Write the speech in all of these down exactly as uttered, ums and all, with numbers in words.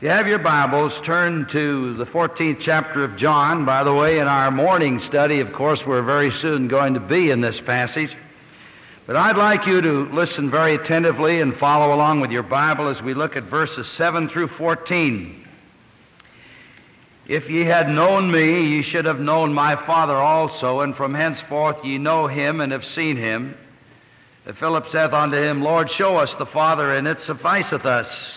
If you have your Bibles, turn to the fourteenth chapter of John. By the way, in our morning study, of course, we're very soon going to be in this passage. But I'd like you to listen very attentively and follow along with your Bible as we look at verses seven through fourteen. If ye had known me, ye should have known my Father also, and from henceforth ye know him and have seen him. And Philip saith unto him, Lord, show us the Father, and it sufficeth us.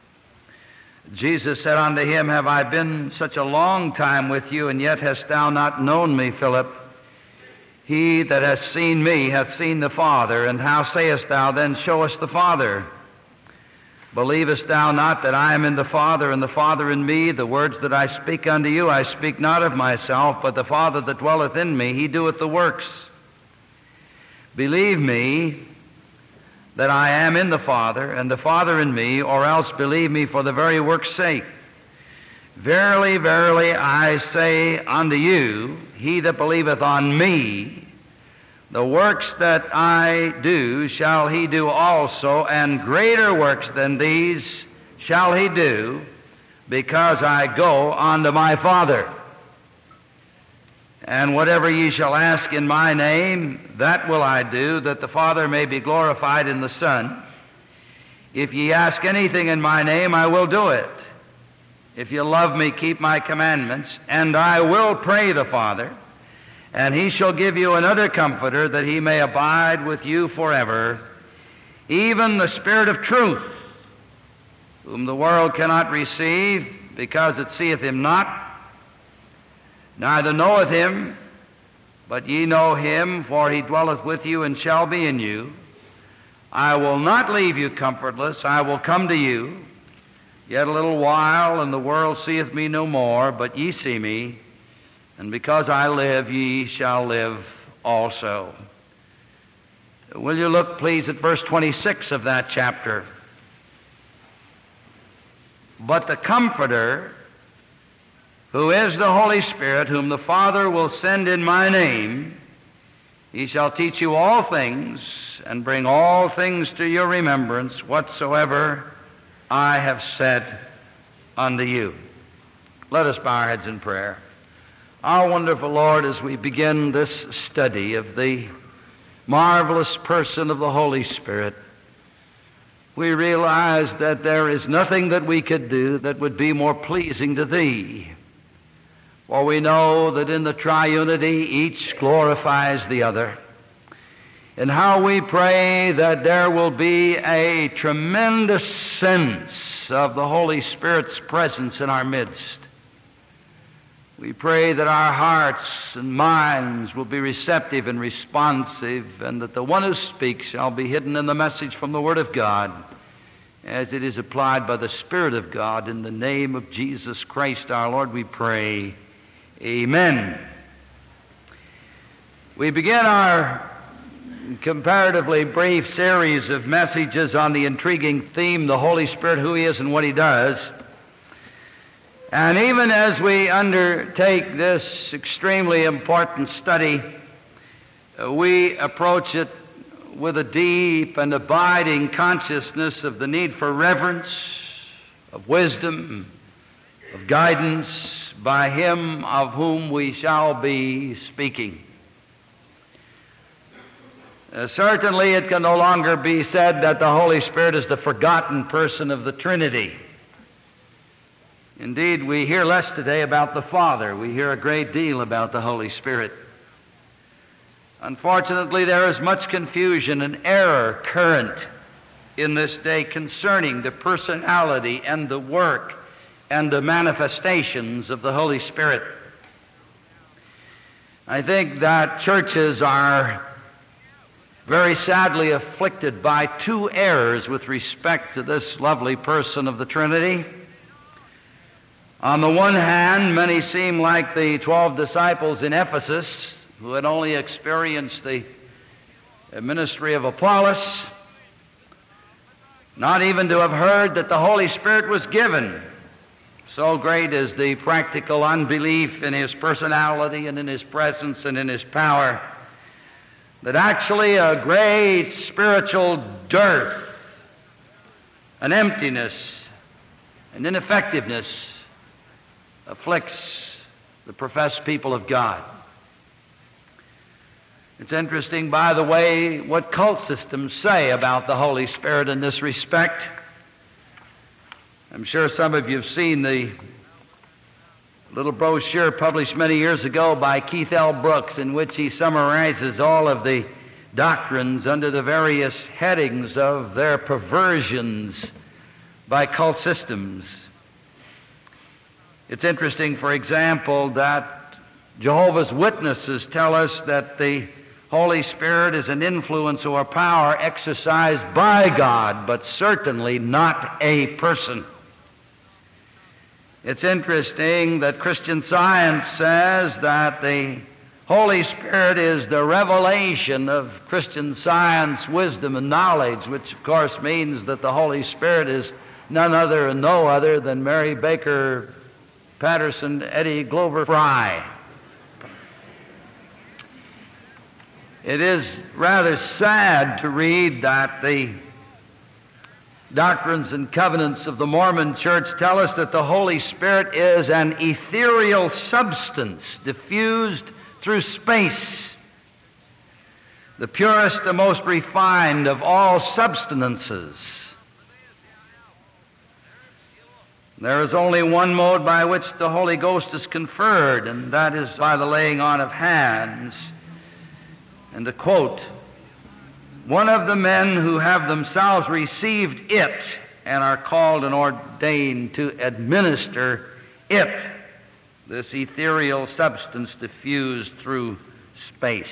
Jesus said unto him, Have I been such a long time with you, and yet hast thou not known me, Philip? He that hath seen me hath seen the Father. And how sayest thou then, Show us the Father? Believest thou not that I am in the Father, and the Father in me? The words that I speak unto you, I speak not of myself, but the Father that dwelleth in me, he doeth the works. Believe me that I am in the Father, and the Father in me, or else believe me for the very work's sake. Verily, verily, I say unto you, he that believeth on me, the works that I do shall he do also, and greater works than these shall he do, because I go unto my Father. And whatever ye shall ask in my name, that will I do, that the Father may be glorified in the Son. If ye ask anything in my name, I will do it. If ye love me, keep my commandments, and I will pray the Father, and he shall give you another Comforter, that he may abide with you forever, even the Spirit of truth, whom the world cannot receive, because it seeth him not, neither knoweth him, but ye know him, for he dwelleth with you and shall be in you. I will not leave you comfortless, I will come to you. Yet a little while, and the world seeth me no more, but ye see me, and because I live, ye shall live also. Will you look, please, at verse twenty-six of that chapter? But the Comforter, who is the Holy Spirit, whom the Father will send in my name, he shall teach you all things, and bring all things to your remembrance, whatsoever I have said unto you. Let us bow our heads in prayer. Our wonderful Lord, as we begin this study of the marvelous person of the Holy Spirit, we realize that there is nothing that we could do that would be more pleasing to Thee. For we know that in the triunity each glorifies the other. And how we pray that there will be a tremendous sense of the Holy Spirit's presence in our midst. We pray that our hearts and minds will be receptive and responsive, and that the one who speaks shall be hidden in the message from the Word of God, as it is applied by the Spirit of God. In the name of Jesus Christ our Lord we pray. Amen. We begin our comparatively brief series of messages on the intriguing theme, the Holy Spirit, who He is and what He does. And even as we undertake this extremely important study, we approach it with a deep and abiding consciousness of the need for reverence, of wisdom, of guidance by Him of whom we shall be speaking. Uh, certainly it can no longer be said that the Holy Spirit is the forgotten person of the Trinity. Indeed, we hear less today about the Father. We hear a great deal about the Holy Spirit. Unfortunately, there is much confusion and error current in this day concerning the personality and the work and the manifestations of the Holy Spirit. I think that churches are very sadly afflicted by two errors with respect to this lovely person of the Trinity. On the one hand, many seem like the twelve disciples in Ephesus, who had only experienced the ministry of Apollos, not even to have heard that the Holy Spirit was given. So great is the practical unbelief in His personality and in His presence and in His power, that actually a great spiritual dearth, an emptiness, and ineffectiveness afflicts the professed people of God. It's interesting, by the way, what cult systems say about the Holy Spirit in this respect. I'm sure some of you have seen the little brochure published many years ago by Keith L. Brooks, in which he summarizes all of the doctrines under the various headings of their perversions by cult systems. It's interesting, for example, that Jehovah's Witnesses tell us that the Holy Spirit is an influence or power exercised by God, but certainly not a person. It's interesting that Christian Science says that the Holy Spirit is the revelation of Christian Science, wisdom, and knowledge, which of course means that the Holy Spirit is none other and no other than Mary Baker Patterson, Eddie Glover Fry. It is rather sad to read that the Doctrines and Covenants of the Mormon Church tell us that the Holy Spirit is an ethereal substance diffused through space, the purest, the most refined of all substances. There is only one mode by which the Holy Ghost is conferred, and that is by the laying on of hands. And to quote, one of the men who have themselves received it and are called and ordained to administer it, this ethereal substance diffused through space.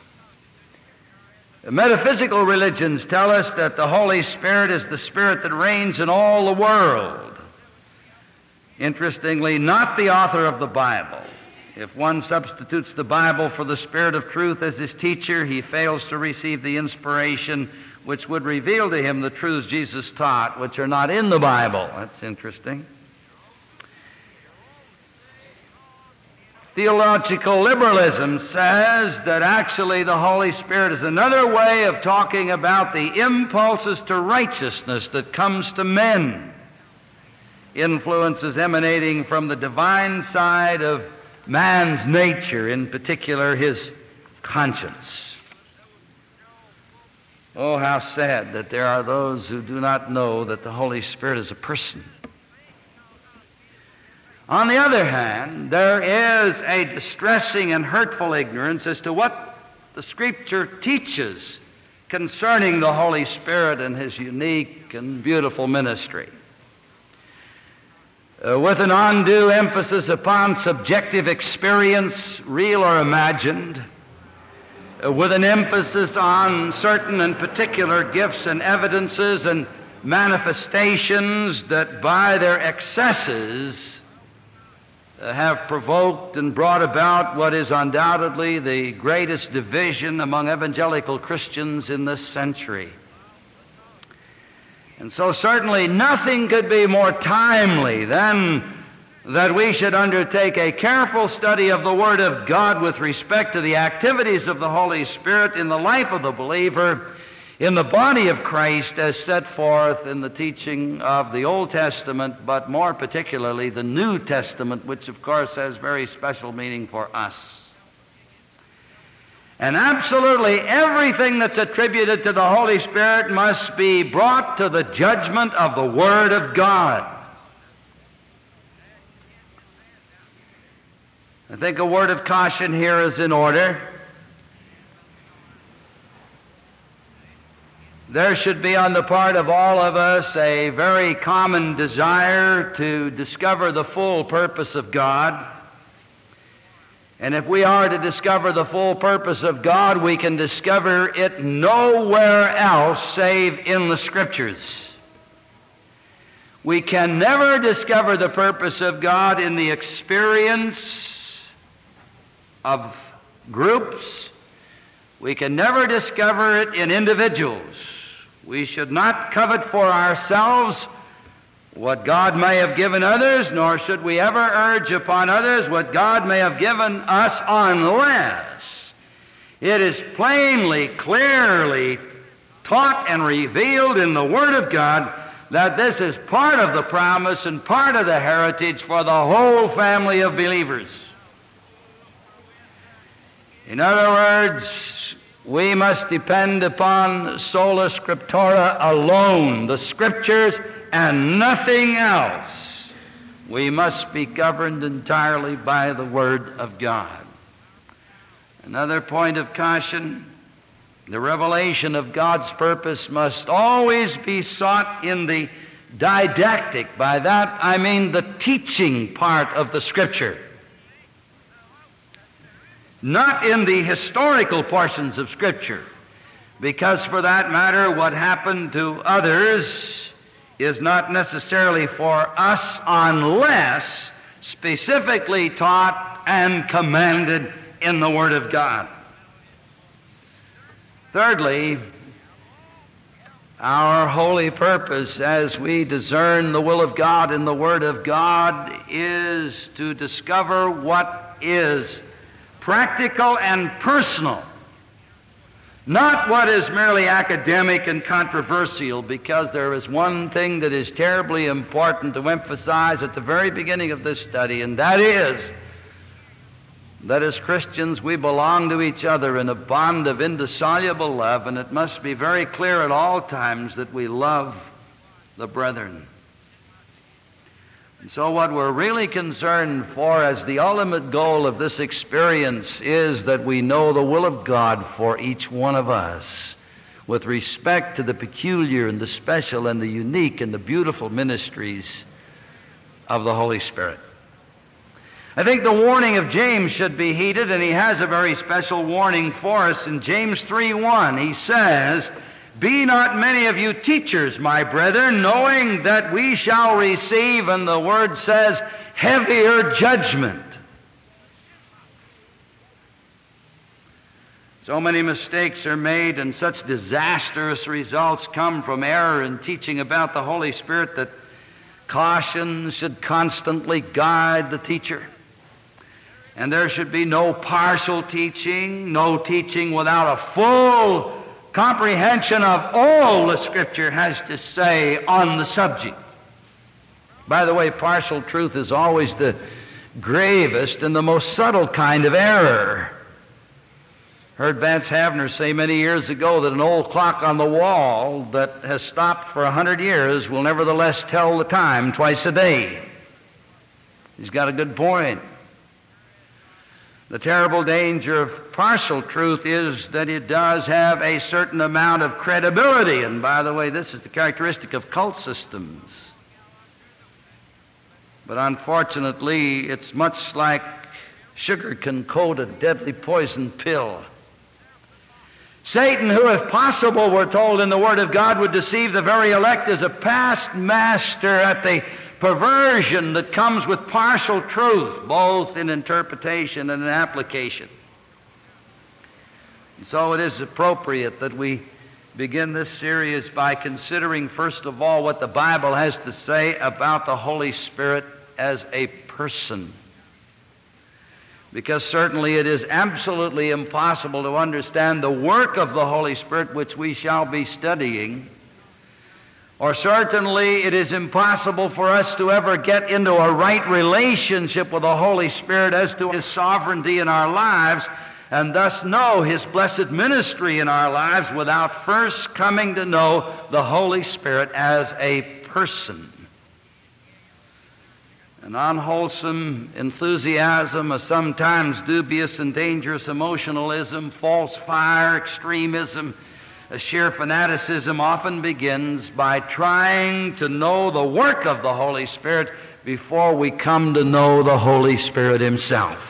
The metaphysical religions tell us that the Holy Spirit is the Spirit that reigns in all the world. Interestingly, not the author of the Bible. If one substitutes the Bible for the Spirit of truth as his teacher, he fails to receive the inspiration which would reveal to him the truths Jesus taught, which are not in the Bible. That's interesting. Theological liberalism says that actually the Holy Spirit is another way of talking about the impulses to righteousness that comes to men, influences emanating from the divine side of man's nature, in particular his conscience. Oh, how sad that there are those who do not know that the Holy Spirit is a person. On the other hand, there is a distressing and hurtful ignorance as to what the Scripture teaches concerning the Holy Spirit and his unique and beautiful ministry. Uh, with an undue emphasis upon subjective experience, real or imagined, uh, with an emphasis on certain and particular gifts and evidences and manifestations that by their excesses uh, have provoked and brought about what is undoubtedly the greatest division among evangelical Christians in this century. And so certainly nothing could be more timely than that we should undertake a careful study of the Word of God with respect to the activities of the Holy Spirit in the life of the believer, in the body of Christ as set forth in the teaching of the Old Testament, but more particularly the New Testament, which of course has very special meaning for us. And absolutely everything that's attributed to the Holy Spirit must be brought to the judgment of the Word of God. I think a word of caution here is in order. There should be on the part of all of us a very common desire to discover the full purpose of God. And if we are to discover the full purpose of God, we can discover it nowhere else save in the Scriptures. We can never discover the purpose of God in the experience of groups. We can never discover it in individuals. We should not covet for ourselves what God may have given others, nor should we ever urge upon others what God may have given us, unless it is plainly, clearly taught and revealed in the Word of God that this is part of the promise and part of the heritage for the whole family of believers. In other words, we must depend upon sola scriptura alone, the Scriptures and nothing else. We must be governed entirely by the Word of God. Another point of caution, the revelation of God's purpose must always be sought in the didactic. By that I mean the teaching part of the Scripture. Not in the historical portions of Scripture, because for that matter what happened to others is not necessarily for us unless specifically taught and commanded in the Word of God. Thirdly, our holy purpose as we discern the will of God in the Word of God is to discover what is practical and personal, not what is merely academic and controversial, because there is one thing that is terribly important to emphasize at the very beginning of this study, and that is that as Christians we belong to each other in a bond of indissoluble love, and it must be very clear at all times that we love the brethren. And so what we're really concerned for as the ultimate goal of this experience is that we know the will of God for each one of us with respect to the peculiar and the special and the unique and the beautiful ministries of the Holy Spirit. I think the warning of James should be heeded, and he has a very special warning for us. In James three one, he says, "Be not many of you teachers, my brethren, knowing that we shall receive," and the word says, "heavier judgment." So many mistakes are made and such disastrous results come from error in teaching about the Holy Spirit that caution should constantly guide the teacher. And there should be no partial teaching, no teaching without a full comprehension of all the Scripture has to say on the subject. By the way, partial truth is always the gravest and the most subtle kind of error. Heard Vance Havner say many years ago that an old clock on the wall that has stopped for a hundred years will nevertheless tell the time twice a day. He's got a good point. The terrible danger of partial truth is that it does have a certain amount of credibility. And by the way, this is the characteristic of cult systems. But unfortunately, it's much like sugar can coat a deadly poison pill. Satan, who if possible, we're told in the Word of God, would deceive the very elect, is a past master at the perversion that comes with partial truth, both in interpretation and in application. And so it is appropriate that we begin this series by considering, first of all, what the Bible has to say about the Holy Spirit as a person. Because certainly it is absolutely impossible to understand the work of the Holy Spirit, which we shall be studying, or certainly it is impossible for us to ever get into a right relationship with the Holy Spirit as to His sovereignty in our lives, and thus know His blessed ministry in our lives without first coming to know the Holy Spirit as a person. An unwholesome enthusiasm, a sometimes dubious and dangerous emotionalism, false fire, extremism, a sheer fanaticism often begins by trying to know the work of the Holy Spirit before we come to know the Holy Spirit Himself.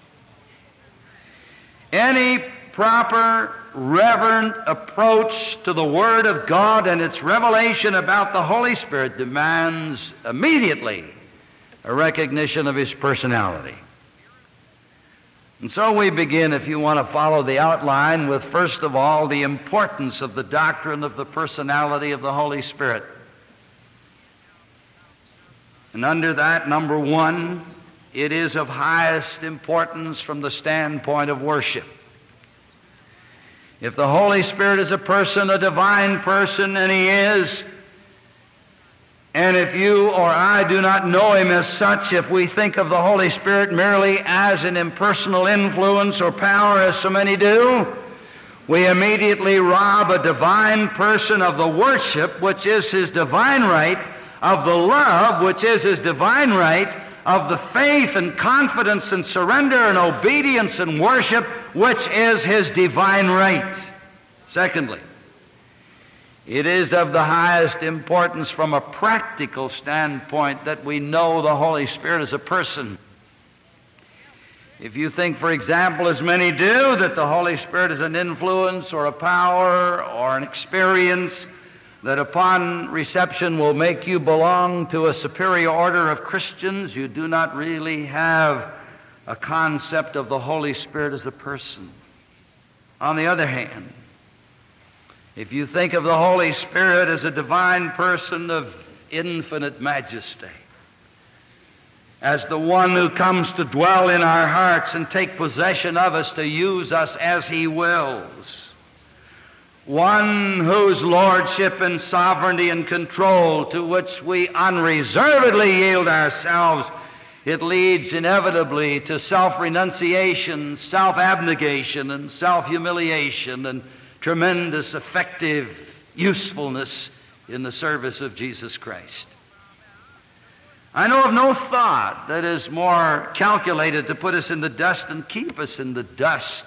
Any proper, reverent approach to the Word of God and its revelation about the Holy Spirit demands immediately a recognition of His personality. And so we begin, if you want to follow the outline, with first of all the importance of the doctrine of the personality of the Holy Spirit. And under that, number one, it is of highest importance from the standpoint of worship. If the Holy Spirit is a person, a divine person, and He is, And if you or I do not know him as such, if we think of the Holy Spirit merely as an impersonal influence or power, as so many do, we immediately rob a divine person of the worship, which is his divine right, of the love, which is his divine right, of the faith and confidence and surrender and obedience and worship, which is his divine right. Secondly, it is of the highest importance from a practical standpoint that we know the Holy Spirit as a person. If you think, for example, as many do, that the Holy Spirit is an influence or a power or an experience that upon reception will make you belong to a superior order of Christians, you do not really have a concept of the Holy Spirit as a person. On the other hand, if you think of the Holy Spirit as a divine person of infinite majesty, as the one who comes to dwell in our hearts and take possession of us to use us as he wills, one whose lordship and sovereignty and control to which we unreservedly yield ourselves, it leads inevitably to self-renunciation, self-abnegation, and self-humiliation, and tremendous effective usefulness in the service of Jesus Christ. I know of no thought that is more calculated to put us in the dust and keep us in the dust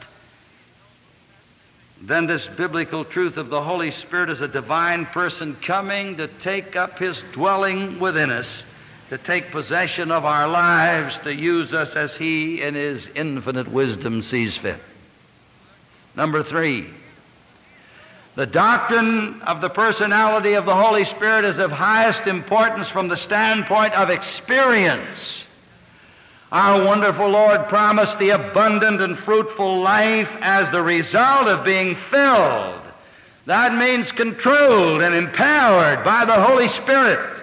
than this biblical truth of the Holy Spirit as a divine person coming to take up his dwelling within us, to take possession of our lives, to use us as he in his infinite wisdom sees fit. Number three, the doctrine of the personality of the Holy Spirit is of highest importance from the standpoint of experience. Our wonderful Lord promised the abundant and fruitful life as the result of being filled. That means controlled and empowered by the Holy Spirit.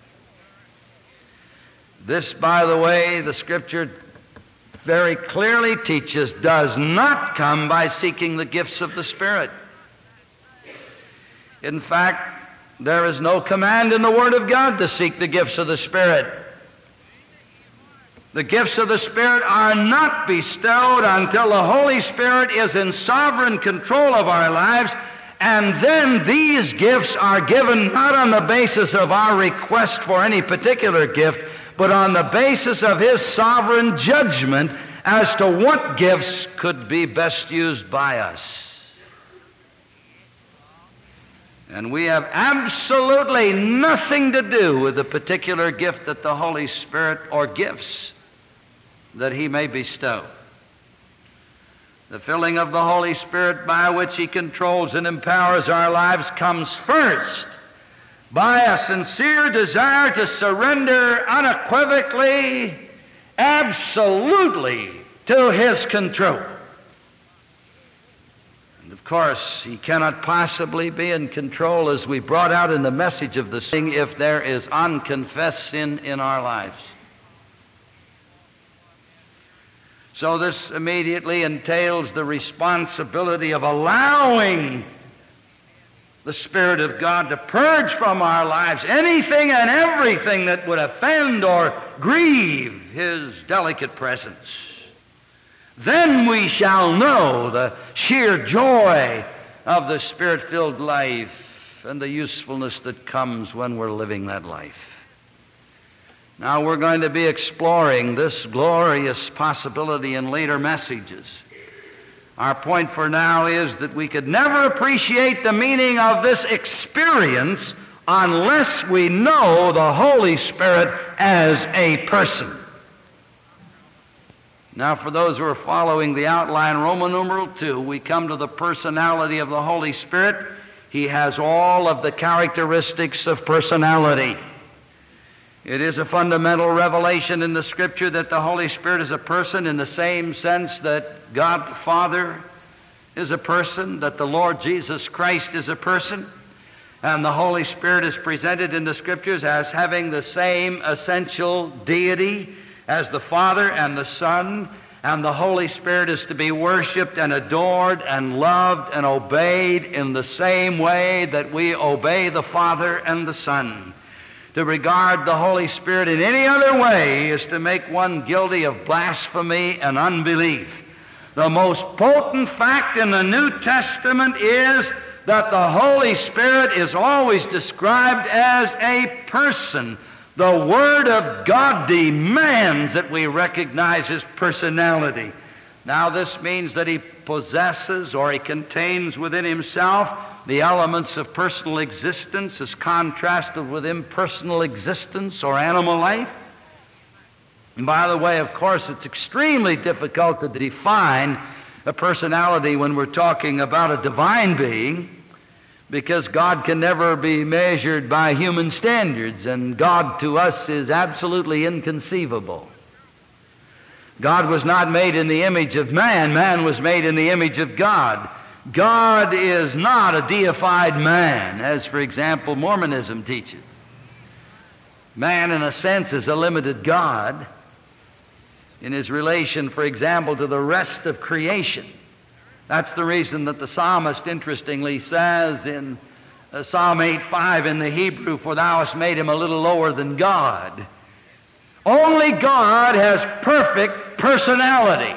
This, by the way, the Scripture very clearly teaches, does not come by seeking the gifts of the Spirit. In fact, there is no command in the Word of God to seek the gifts of the Spirit. The gifts of the Spirit are not bestowed until the Holy Spirit is in sovereign control of our lives, and then these gifts are given not on the basis of our request for any particular gift, but on the basis of his sovereign judgment as to what gifts could be best used by us. And we have absolutely nothing to do with the particular gift that the Holy Spirit, or gifts that he may bestow. The filling of the Holy Spirit by which he controls and empowers our lives comes first by a sincere desire to surrender unequivocally, absolutely to his control. And of course, he cannot possibly be in control, as we brought out in the message of the sing, if there is unconfessed sin in our lives. So this immediately entails the responsibility of allowing the Spirit of God to purge from our lives anything and everything that would offend or grieve his delicate presence. Then we shall know the sheer joy of the Spirit-filled life and the usefulness that comes when we're living that life. Now we're going to be exploring this glorious possibility in later messages. Our point for now is that we could never appreciate the meaning of this experience unless we know the Holy Spirit as a person. Now, for those who are following the outline, Roman numeral two, we come to the personality of the Holy Spirit. He has all of the characteristics of personality. It is a fundamental revelation in the Scripture that the Holy Spirit is a person in the same sense that God the Father is a person, that the Lord Jesus Christ is a person, and the Holy Spirit is presented in the Scriptures as having the same essential deity as the Father and the Son, and the Holy Spirit is to be worshiped and adored and loved and obeyed in the same way that we obey the Father and the Son. To regard the Holy Spirit in any other way is to make one guilty of blasphemy and unbelief. The most potent fact in the New Testament is that the Holy Spirit is always described as a person. The Word of God demands that we recognize His personality. Now, this means that He possesses or He contains within Himself the elements of personal existence as contrasted with impersonal existence or animal life. And by the way, of course, it's extremely difficult to define a personality when we're talking about a divine being, because God can never be measured by human standards, and God to us is absolutely inconceivable. God was not made in the image of man. Man was made in the image of God. God is not a deified man, as, for example, Mormonism teaches. Man, in a sense, is a limited God in his relation, for example, to the rest of creation. That's the reason that the psalmist, interestingly, says in uh, Psalm eight five in the Hebrew, "For thou hast made him a little lower than God." Only God has perfect personality.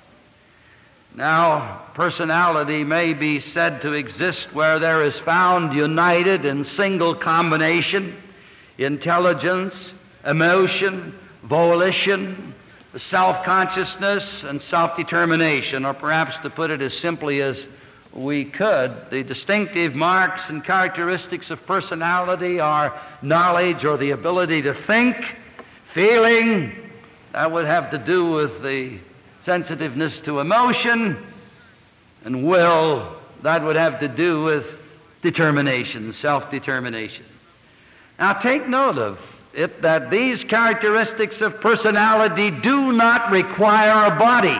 Now, personality may be said to exist where there is found united in single combination intelligence, emotion, volition, self-consciousness, and self-determination, or perhaps to put it as simply as we could, the distinctive marks and characteristics of personality are knowledge or the ability to think, feeling, that would have to do with the sensitiveness to emotion, and will, that would have to do with determination, self-determination. Now take note of it that these characteristics of personality do not require a body.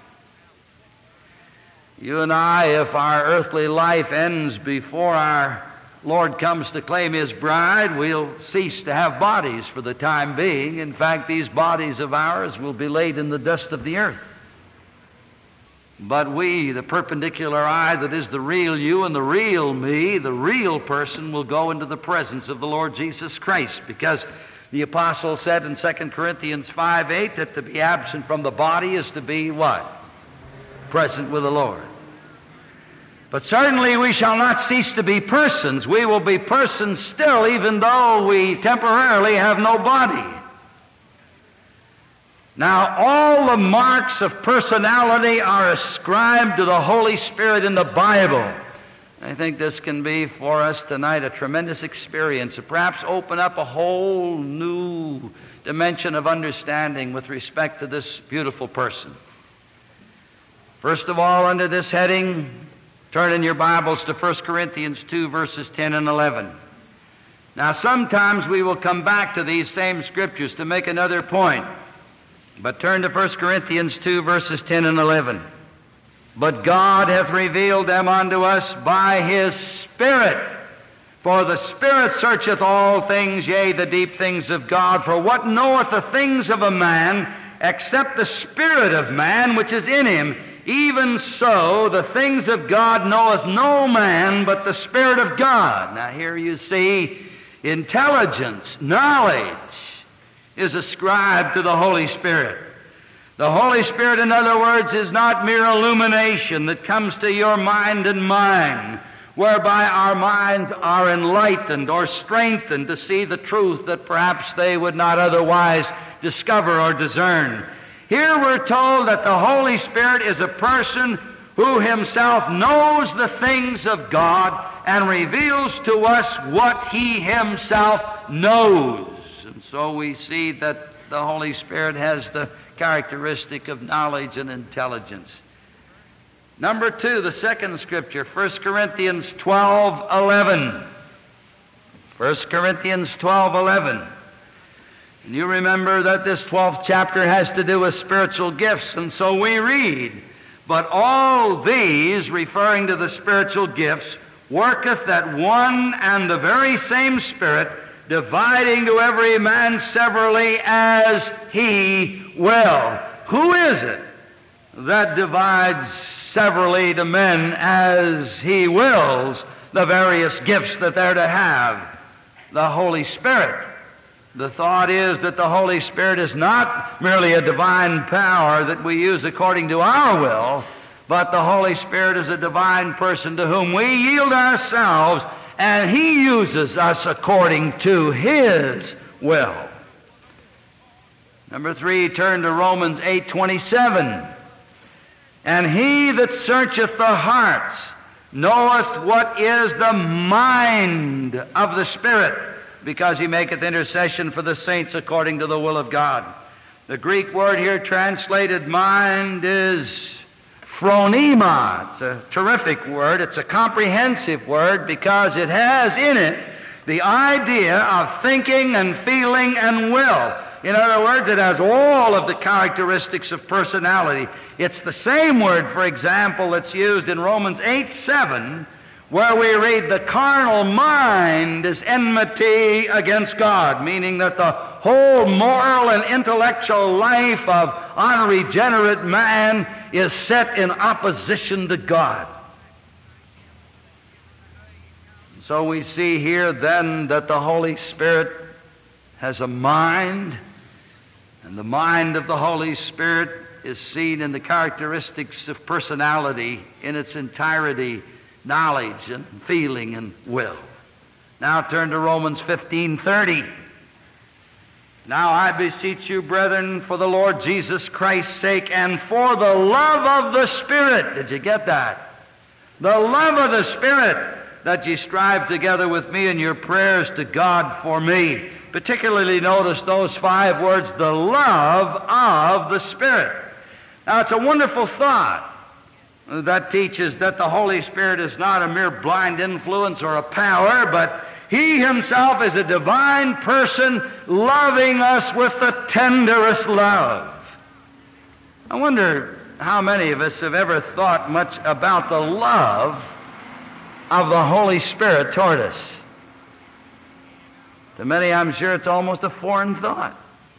You and I, if our earthly life ends before our Lord comes to claim His bride, we'll cease to have bodies for the time being. In fact, these bodies of ours will be laid in the dust of the earth. But we, the perpendicular I that is the real you and the real me, the real person, will go into the presence of the Lord Jesus Christ, because the apostle said in Second Corinthians five eight that to be absent from the body is to be what? Present with the Lord. But certainly we shall not cease to be persons. We will be persons still, even though we temporarily have no body. Now, all the marks of personality are ascribed to the Holy Spirit in the Bible. I think this can be for us tonight a tremendous experience, to perhaps open up a whole new dimension of understanding with respect to this beautiful person. First of all, under this heading, turn in your Bibles to First Corinthians two, verses ten and eleven. Now, sometimes we will come back to these same scriptures to make another point. But turn to First Corinthians two, verses ten and eleven. But God hath revealed them unto us by His Spirit. For the Spirit searcheth all things, yea, the deep things of God. For what knoweth the things of a man, except the Spirit of man which is in him? Even so, the things of God knoweth no man but the Spirit of God. Now here you see intelligence, knowledge, is ascribed to the Holy Spirit. The Holy Spirit, in other words, is not mere illumination that comes to your mind and mine, whereby our minds are enlightened or strengthened to see the truth that perhaps they would not otherwise discover or discern. Here we're told that the Holy Spirit is a person who Himself knows the things of God and reveals to us what He Himself knows. So we see that the Holy Spirit has the characteristic of knowledge and intelligence. Number two, the second scripture, First Corinthians twelve eleven. First Corinthians twelve eleven. And you remember that this twelfth chapter has to do with spiritual gifts, and so we read, "But all these," referring to the spiritual gifts, "worketh that one and the very same Spirit, dividing to every man severally as He will." Who is it that divides severally to men as He wills the various gifts that they're to have? The Holy Spirit. The thought is that the Holy Spirit is not merely a divine power that we use according to our will, but the Holy Spirit is a divine person to whom we yield ourselves, and He uses us according to His will. Number three, turn to Romans eight twenty-seven. And He that searcheth the hearts knoweth what is the mind of the Spirit, because He maketh intercession for the saints according to the will of God. The Greek word here translated mind is phronema. It's a terrific word. It's a comprehensive word because it has in it the idea of thinking and feeling and will. In other words, it has all of the characteristics of personality. It's the same word, for example, that's used in Romans eight seven, where we read, the carnal mind is enmity against God, meaning that the whole moral and intellectual life of unregenerate man is set in opposition to God. So we see here then that the Holy Spirit has a mind, and the mind of the Holy Spirit is seen in the characteristics of personality in its entirety, knowledge and feeling and will. Now turn to Romans fifteen thirty. Now I beseech you, brethren, for the Lord Jesus Christ's sake and for the love of the Spirit. Did you get that? The love of the Spirit, that ye strive together with me in your prayers to God for me. Particularly notice those five words, the love of the Spirit. Now it's a wonderful thought that teaches that the Holy Spirit is not a mere blind influence or a power, but He Himself is a divine person loving us with the tenderest love. I wonder how many of us have ever thought much about the love of the Holy Spirit toward us. To many, I'm sure it's almost a foreign thought.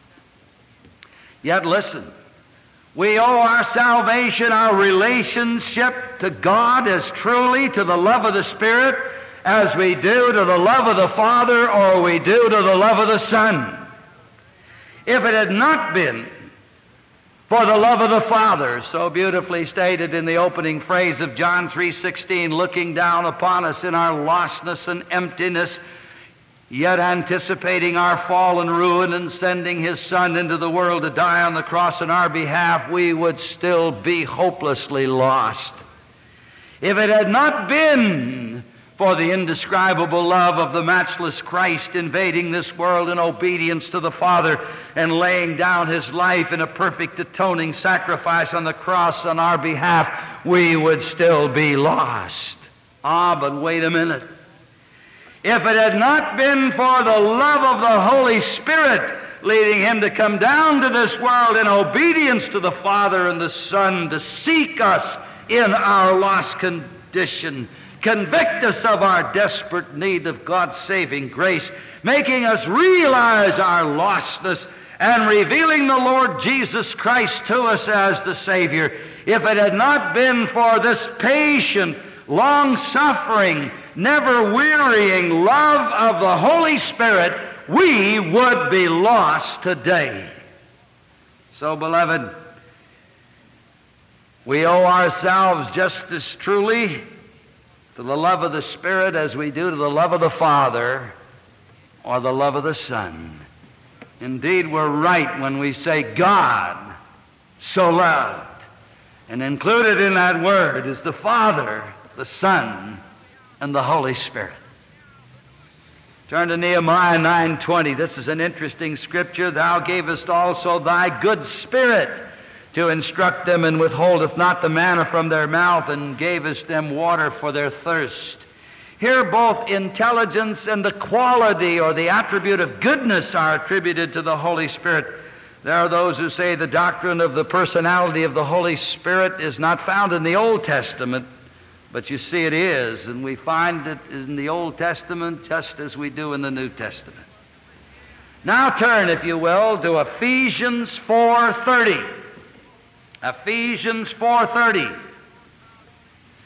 Yet listen, we owe our salvation, our relationship to God as truly to the love of the Spirit as we do to the love of the Father or we do to the love of the Son. If it had not been for the love of the Father, so beautifully stated in the opening phrase of John three sixteen, looking down upon us in our lostness and emptiness, yet anticipating our fall and ruin and sending His Son into the world to die on the cross on our behalf, we would still be hopelessly lost. If it had not been for the indescribable love of the matchless Christ invading this world in obedience to the Father and laying down His life in a perfect atoning sacrifice on the cross on our behalf, we would still be lost. Ah, but wait a minute. If it had not been for the love of the Holy Spirit leading Him to come down to this world in obedience to the Father and the Son to seek us in our lost condition, convict us of our desperate need of God's saving grace, making us realize our lostness and revealing the Lord Jesus Christ to us as the Savior, if it had not been for this patient, long-suffering, never-wearying love of the Holy Spirit, we would be lost today. So, beloved, we owe ourselves just as truly to the love of the Spirit as we do to the love of the Father or the love of the Son. Indeed, we're right when we say God so loved. And included in that word is the Father, the Son, and the Holy Spirit. Turn to Nehemiah nine twenty. This is an interesting scripture. Thou gavest also thy good Spirit to instruct them, and withholdeth not the manna from their mouth, and gavest them water for their thirst. Here both intelligence and the quality or the attribute of goodness are attributed to the Holy Spirit. There are those who say the doctrine of the personality of the Holy Spirit is not found in the Old Testament, but you see it is, and we find it in the Old Testament just as we do in the New Testament. Now turn, if you will, to Ephesians four thirty. Ephesians four thirty.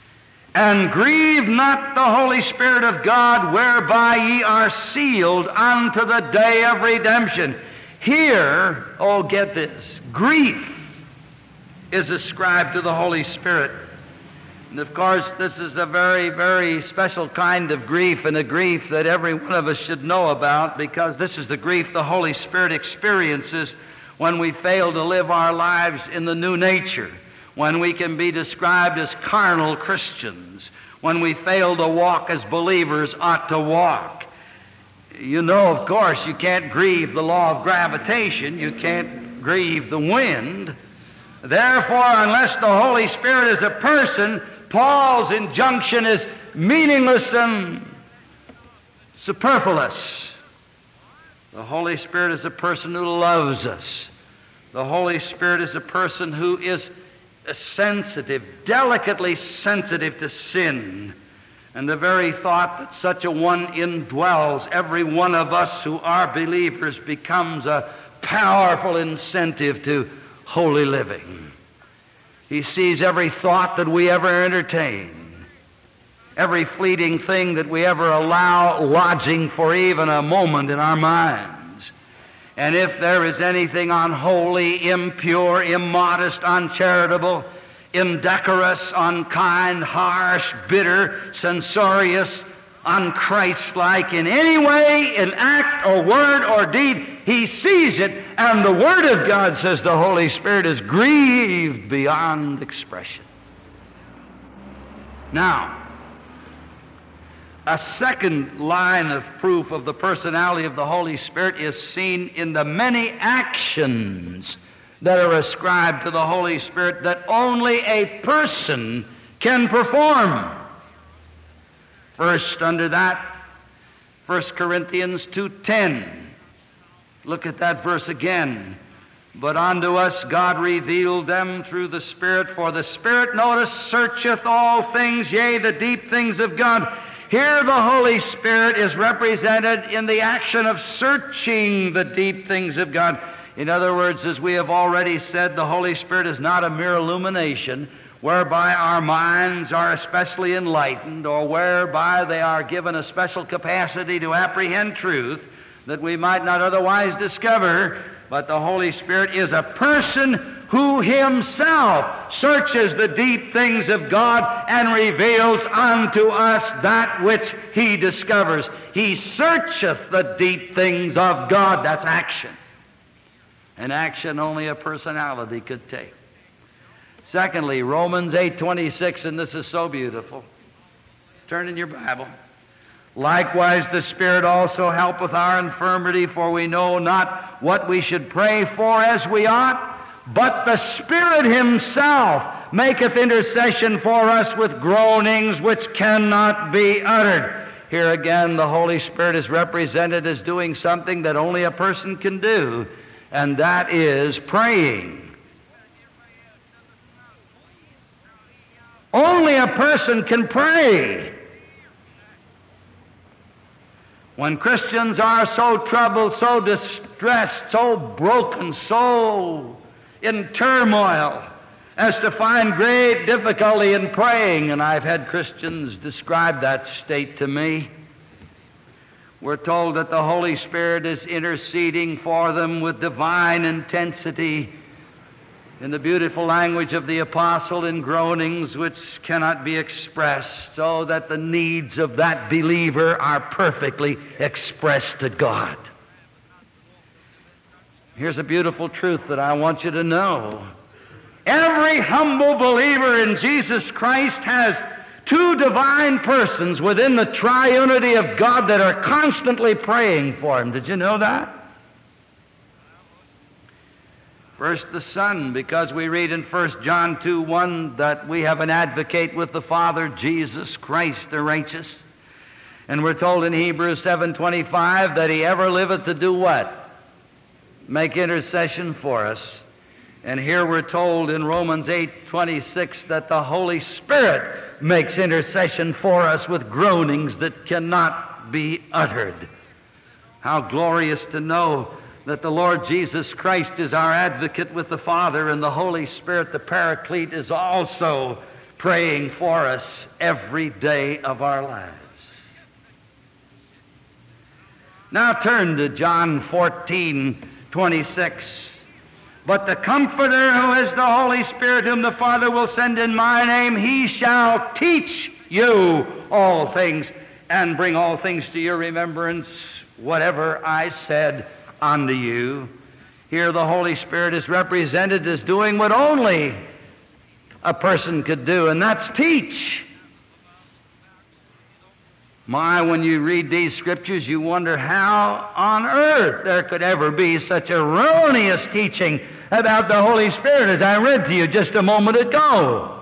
And grieve not the Holy Spirit of God, whereby ye are sealed unto the day of redemption. Here, oh, get this, grief is ascribed to the Holy Spirit. And of course, this is a very, very special kind of grief, and a grief that every one of us should know about, because this is the grief the Holy Spirit experiences when we fail to live our lives in the new nature, when we can be described as carnal Christians, when we fail to walk as believers ought to walk. You know, of course, you can't grieve the law of gravitation. You can't grieve the wind. Therefore, unless the Holy Spirit is a person, Paul's injunction is meaningless and superfluous. The Holy Spirit is a person who loves us. The Holy Spirit is a person who is sensitive, delicately sensitive to sin. And the very thought that such a one indwells every one of us who are believers becomes a powerful incentive to holy living. He sees every thought that we ever entertain, every fleeting thing that we ever allow lodging for even a moment in our minds. And if there is anything unholy, impure, immodest, uncharitable, indecorous, unkind, harsh, bitter, censorious, unchristlike in any way, in act or word or deed, he sees it, and the Word of God says the Holy Spirit is grieved beyond expression. Now, a second line of proof of the personality of the Holy Spirit is seen in the many actions that are ascribed to the Holy Spirit that only a person can perform. First, under that, First Corinthians two ten. Look at that verse again. But unto us God revealed them through the Spirit, for the Spirit, notice, searcheth all things, yea, the deep things of God. Here the Holy Spirit is represented in the action of searching the deep things of God. In other words, as we have already said, the Holy Spirit is not a mere illumination whereby our minds are especially enlightened, or whereby they are given a special capacity to apprehend truth that we might not otherwise discover. But the Holy Spirit is a person who himself searches the deep things of God and reveals unto us that which he discovers. He searcheth the deep things of God. That's action. An action only a personality could take. Secondly, Romans eight twenty-six, and this is so beautiful. Turn in your Bible. Likewise, the Spirit also helpeth our infirmity, for we know not what we should pray for as we ought, but the Spirit himself maketh intercession for us with groanings which cannot be uttered. Here again, the Holy Spirit is represented as doing something that only a person can do, and that is praying. Only a person can pray. When Christians are so troubled, so distressed, so broken, so in turmoil as to find great difficulty in praying, and I've had Christians describe that state to me, we're told that the Holy Spirit is interceding for them with divine intensity, in the beautiful language of the apostle, in groanings which cannot be expressed, so that the needs of that believer are perfectly expressed to God. Here's a beautiful truth that I want you to know. Every humble believer in Jesus Christ has two divine persons within the triunity of God that are constantly praying for him. Did you know that? First, the Son, because we read in First John two one that we have an advocate with the Father, Jesus Christ the righteous. And we're told in Hebrews seven twenty-five that he ever liveth to do what? Make intercession for us. And here we're told in Romans eight twenty-six that the Holy Spirit makes intercession for us with groanings that cannot be uttered. How glorious to know that the Lord Jesus Christ is our advocate with the Father, and the Holy Spirit, the Paraclete, is also praying for us every day of our lives. Now turn to John fourteen twenty-six. But the Comforter, who is the Holy Spirit, whom the Father will send in my name, he shall teach you all things and bring all things to your remembrance, whatever I said unto you. Here the Holy Spirit is represented as doing what only a person could do, and that's teach. My, when you read these scriptures, you wonder how on earth there could ever be such erroneous teaching about the Holy Spirit as I read to you just a moment ago.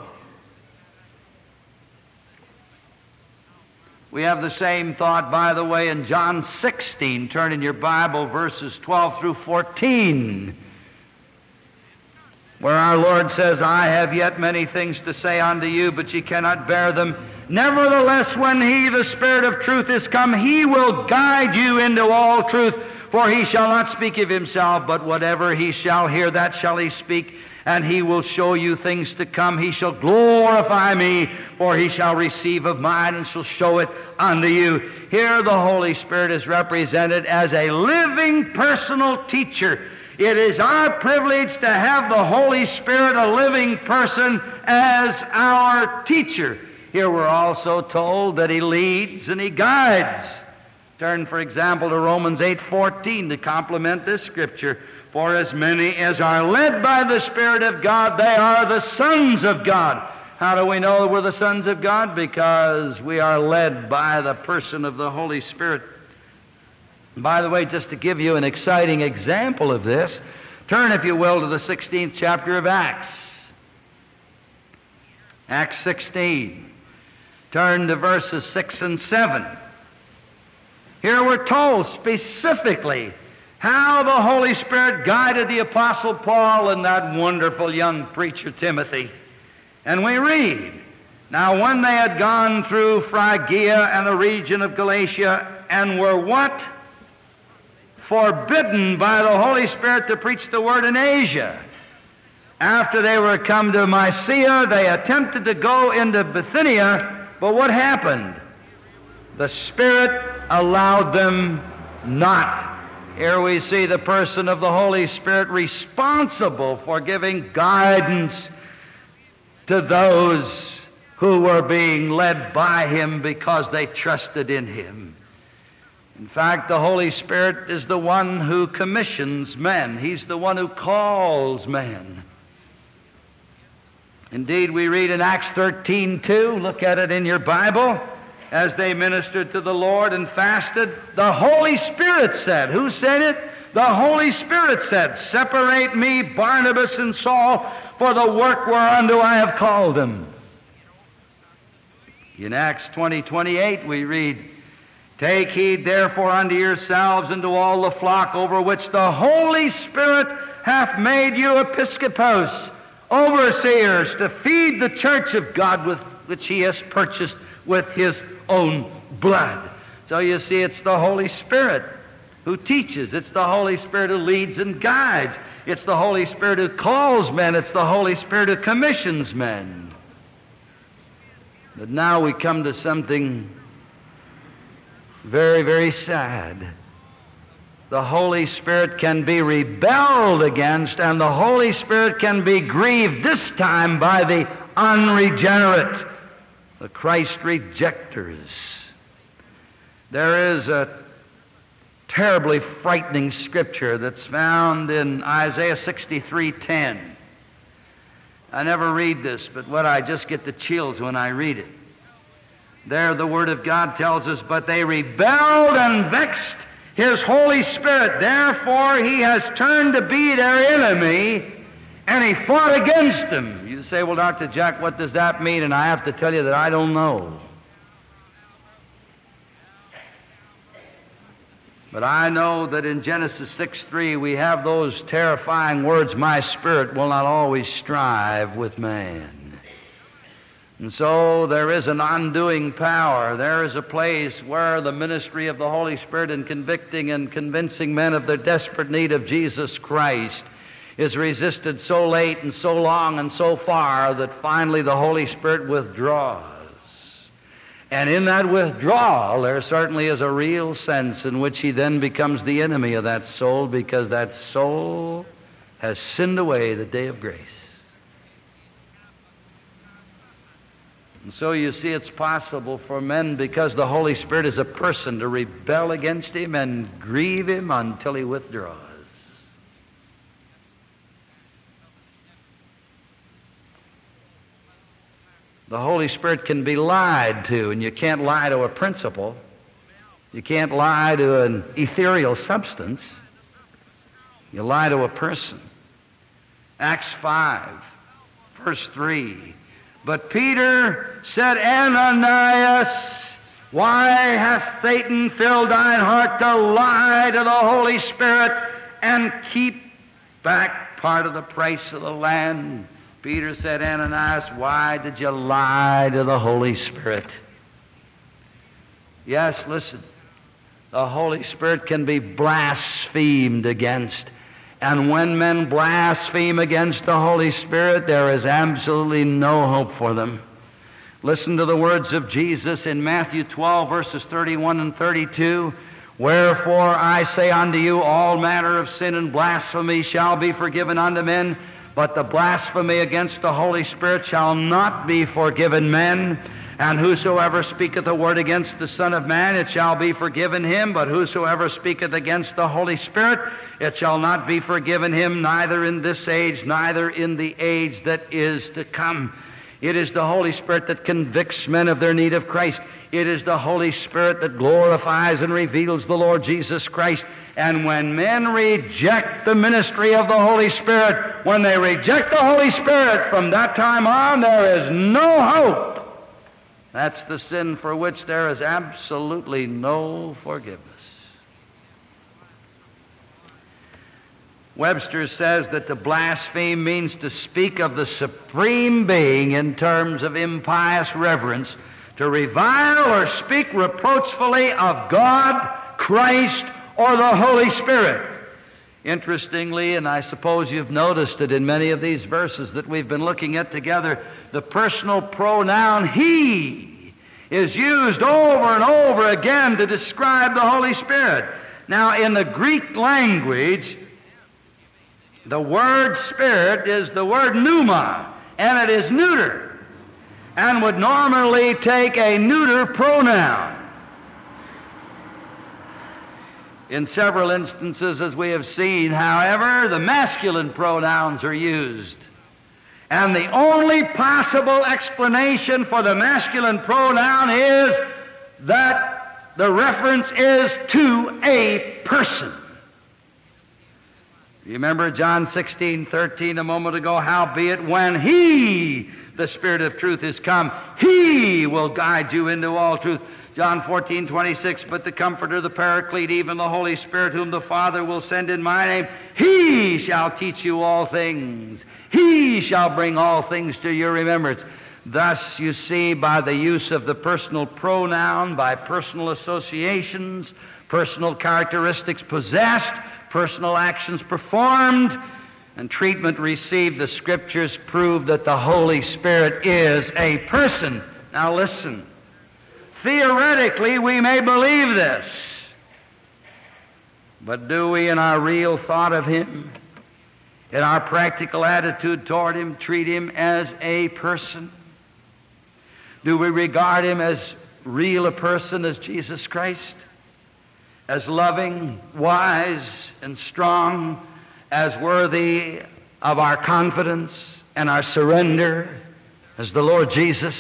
We have the same thought, by the way, in John sixteen. Turn in your Bible, verses twelve through fourteen, where our Lord says, I have yet many things to say unto you, but ye cannot bear them. Nevertheless, when he, the Spirit of truth, is come, he will guide you into all truth. For he shall not speak of himself, but whatever he shall hear, that shall he speak. And he will show you things to come. He shall glorify me, for he shall receive of mine and shall show it unto you. Here the Holy Spirit is represented as a living personal teacher. It is our privilege to have the Holy Spirit, a living person, as our teacher. Here we're also told that he leads and he guides. Turn, for example, to Romans eight fourteen to complement this scripture. For as many as are led by the Spirit of God, they are the sons of God. How do we know we're the sons of God? Because we are led by the person of the Holy Spirit. By the way, just to give you an exciting example of this, turn, if you will, to the sixteenth chapter of Acts. Acts sixteen. Turn to verses six and seven. Here we're told specifically how the Holy Spirit guided the Apostle Paul and that wonderful young preacher Timothy. And we read, Now when they had gone through Phrygia and the region of Galatia, and were what? Forbidden by the Holy Spirit to preach the word in Asia. After they were come to Mysia, they attempted to go into Bithynia, but what happened? The Spirit allowed them not. Here we see the person of the Holy Spirit responsible for giving guidance to those who were being led by him because they trusted in him. In fact, the Holy Spirit is the one who commissions men. He's the one who calls men. Indeed, we read in Acts thirteen two, look at it in your Bible, as they ministered to the Lord and fasted, the Holy Spirit said, who said it? The Holy Spirit said, Separate me, Barnabas and Saul, for the work whereunto I have called them. In Acts twenty twenty-eight we read, Take heed therefore unto yourselves and to all the flock over which the Holy Spirit hath made you episcopos, overseers, to feed the church of God with which he has purchased with his own blood. So you see, it's the Holy Spirit who teaches. It's the Holy Spirit who leads and guides. It's the Holy Spirit who calls men. It's the Holy Spirit who commissions men. But now we come to something very, very sad. The Holy Spirit can be rebelled against, and the Holy Spirit can be grieved this time by the unregenerate, the Christ rejectors. There is a terribly frightening scripture that's found in Isaiah sixty-three ten. I never read this, but what I just get the chills when I read it. There the Word of God tells us, But they rebelled and vexed his Holy Spirit. Therefore he has turned to be their enemy, and he fought against them. You say, well, Doctor Jack, what does that mean? And I have to tell you that I don't know. But I know that in Genesis six three we have those terrifying words, My spirit will not always strive with man. And so there is an undoing power. There is a place where the ministry of the Holy Spirit in convicting and convincing men of their desperate need of Jesus Christ is resisted so late and so long and so far that finally the Holy Spirit withdraws. And in that withdrawal, there certainly is a real sense in which he then becomes the enemy of that soul, because that soul has sinned away the day of grace. And so you see, it's possible for men, because the Holy Spirit is a person, to rebel against him and grieve him until he withdraws. The Holy Spirit can be lied to, and you can't lie to a principle. You can't lie to an ethereal substance. You lie to a person. Acts five, verse three. But Peter said, Ananias, why hath Satan filled thine heart to lie to the Holy Spirit and keep back part of the price of the land? Peter said, Ananias, why did you lie to the Holy Spirit? Yes, listen, the Holy Spirit can be blasphemed against. And when men blaspheme against the Holy Spirit, there is absolutely no hope for them. Listen to the words of Jesus in Matthew twelve, verses thirty-one and thirty-two. Wherefore I say unto you, all manner of sin and blasphemy shall be forgiven unto men, but the blasphemy against the Holy Spirit shall not be forgiven men. And whosoever speaketh a word against the Son of Man, it shall be forgiven him. But whosoever speaketh against the Holy Spirit, it shall not be forgiven him, neither in this age, neither in the age that is to come. It is the Holy Spirit that convicts men of their need of Christ. It is the Holy Spirit that glorifies and reveals the Lord Jesus Christ. And when men reject the ministry of the Holy Spirit, when they reject the Holy Spirit, from that time on, there is no hope. That's the sin for which there is absolutely no forgiveness. Webster says that to blaspheme means to speak of the Supreme Being in terms of impious reverence, to revile or speak reproachfully of God, Christ, or the Holy Spirit. Interestingly, and I suppose you've noticed it in many of these verses that we've been looking at together, the personal pronoun he is used over and over again to describe the Holy Spirit. Now, in the Greek language, the word spirit is the word pneuma, and it is neuter, and would normally take a neuter pronoun. In several instances, as we have seen, however, the masculine pronouns are used. And the only possible explanation for the masculine pronoun is that the reference is to a person. You remember John sixteen thirteen a moment ago? Howbeit when He, the Spirit of truth, is come, He will guide you into all truth. John fourteen twenty-six, but the Comforter, the Paraclete, even the Holy Spirit, whom the Father will send in my name, He shall teach you all things. He shall bring all things to your remembrance. Thus, you see, by the use of the personal pronoun, by personal associations, personal characteristics possessed, personal actions performed, and treatment received, the Scriptures prove that the Holy Spirit is a person. Now listen. Theoretically, we may believe this, but do we, in our real thought of Him, in our practical attitude toward Him, treat Him as a person? Do we regard Him as real a person as Jesus Christ? As loving, wise, and strong, as worthy of our confidence and our surrender as the Lord Jesus?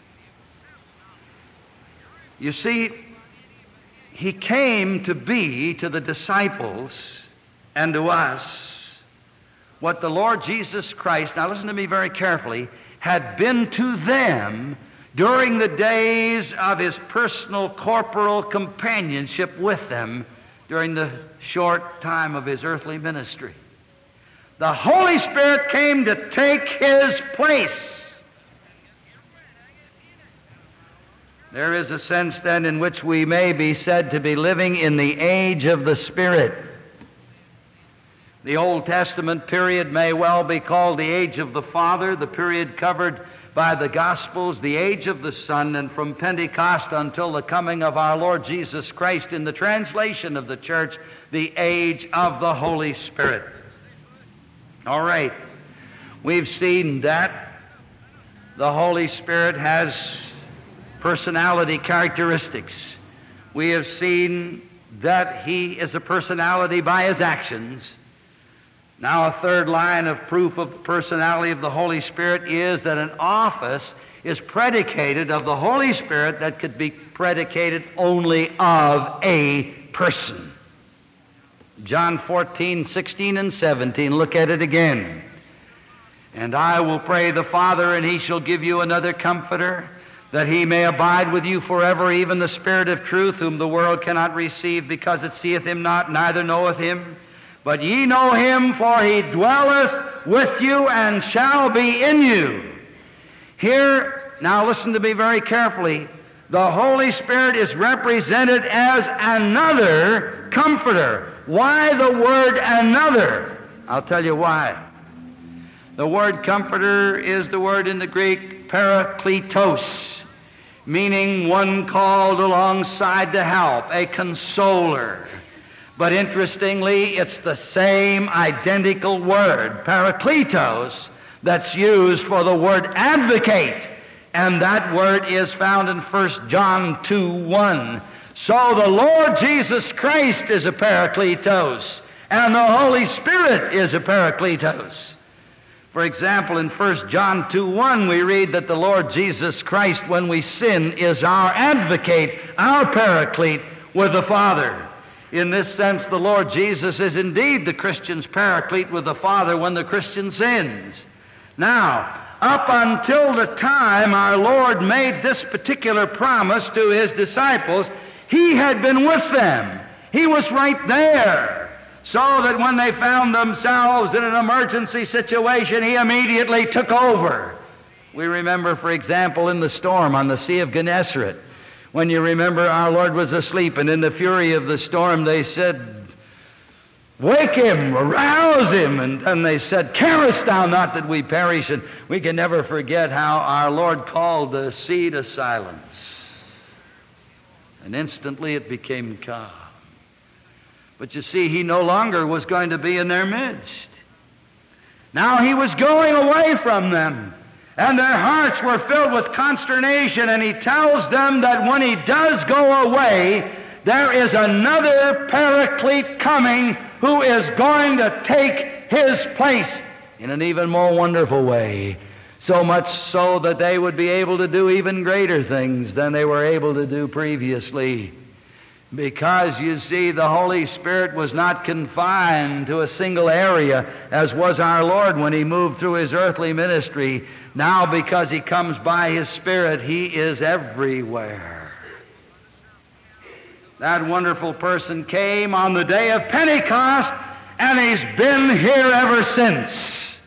You see, He came to be to the disciples and to us what the Lord Jesus Christ, now listen to me very carefully, had been to them during the days of His personal corporal companionship with them during the short time of His earthly ministry. The Holy Spirit came to take His place. There is a sense then in which we may be said to be living in the age of the Spirit. The Old Testament period may well be called the age of the Father, the period covered by the Gospels, the age of the Son, and from Pentecost until the coming of our Lord Jesus Christ in the translation of the church, the age of the Holy Spirit. All right, we've seen that the Holy Spirit has personality characteristics. We have seen that he is a personality by his actions. Now, a third line of proof of the personality of the Holy Spirit is that an office is predicated of the Holy Spirit that could be predicated only of a person. John fourteen, sixteen, and seventeen, look at it again. And I will pray the Father, and he shall give you another Comforter, that he may abide with you forever, even the Spirit of truth, whom the world cannot receive, because it seeth him not, neither knoweth him. But ye know him, for he dwelleth with you and shall be in you. Here, now listen to me very carefully. The Holy Spirit is represented as another Comforter. Why the word another? I'll tell you why. The word Comforter is the word in the Greek parakletos, meaning one called alongside to help, a consoler. But interestingly, it's the same identical word, parakletos, that's used for the word advocate. And that word is found in First John two one. So the Lord Jesus Christ is a parakletos, and the Holy Spirit is a parakletos. For example, in First John two one, we read that the Lord Jesus Christ, when we sin, is our advocate, our paraclete with the Father. In this sense, the Lord Jesus is indeed the Christian's paraclete with the Father when the Christian sins. Now, up until the time our Lord made this particular promise to his disciples, he had been with them. He was right there. So that when they found themselves in an emergency situation, he immediately took over. We remember, for example, in the storm on the Sea of Gennesaret, when you remember our Lord was asleep, and in the fury of the storm they said, "Wake him, arouse him." And then they said, "Carest thou not that we perish?" And we can never forget how our Lord called the sea to silence. And instantly it became calm. But you see, he no longer was going to be in their midst. Now he was going away from them, and their hearts were filled with consternation, and he tells them that when he does go away, there is another paraclete coming who is going to take his place in an even more wonderful way. So much so that they would be able to do even greater things than they were able to do previously. Because, you see, the Holy Spirit was not confined to a single area, as was our Lord when he moved through his earthly ministry. Now, because he comes by his Spirit, he is everywhere. That wonderful person came on the day of Pentecost, and he's been here ever since.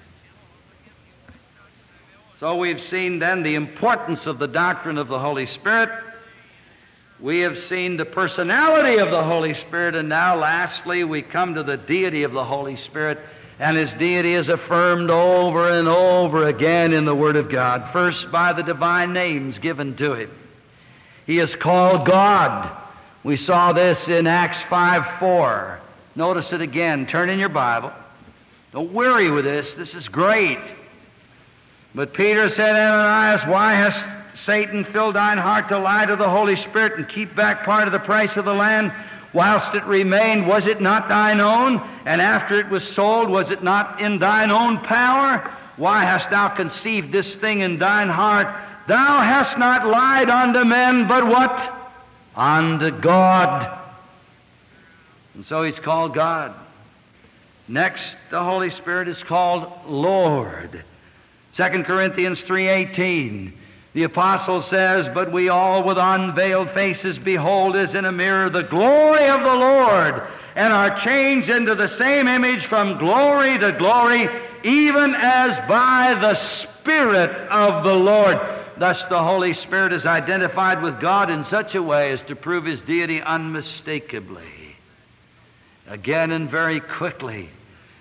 So we've seen then the importance of the doctrine of the Holy Spirit. We have seen the personality of the Holy Spirit, and now lastly we come to the deity of the Holy Spirit, and his deity is affirmed over and over again in the Word of God. First, by the divine names given to him. He is called God. We saw this in Acts five four. Notice it again. Turn in your Bible. Don't weary with this. This is great. But Peter said, "Ananias, why hast Satan filled thine heart to lie to the Holy Spirit and keep back part of the price of the land? Whilst it remained, was it not thine own? And after it was sold, was it not in thine own power? Why hast thou conceived this thing in thine heart? Thou hast not lied unto men, but what? Unto God." And so he's called God. Next, the Holy Spirit is called Lord. Second Corinthians three eighteen. The apostle says, "But we all with unveiled faces behold as in a mirror the glory of the Lord, and are changed into the same image from glory to glory, even as by the Spirit of the Lord." Thus the Holy Spirit is identified with God in such a way as to prove his deity unmistakably. Again and very quickly,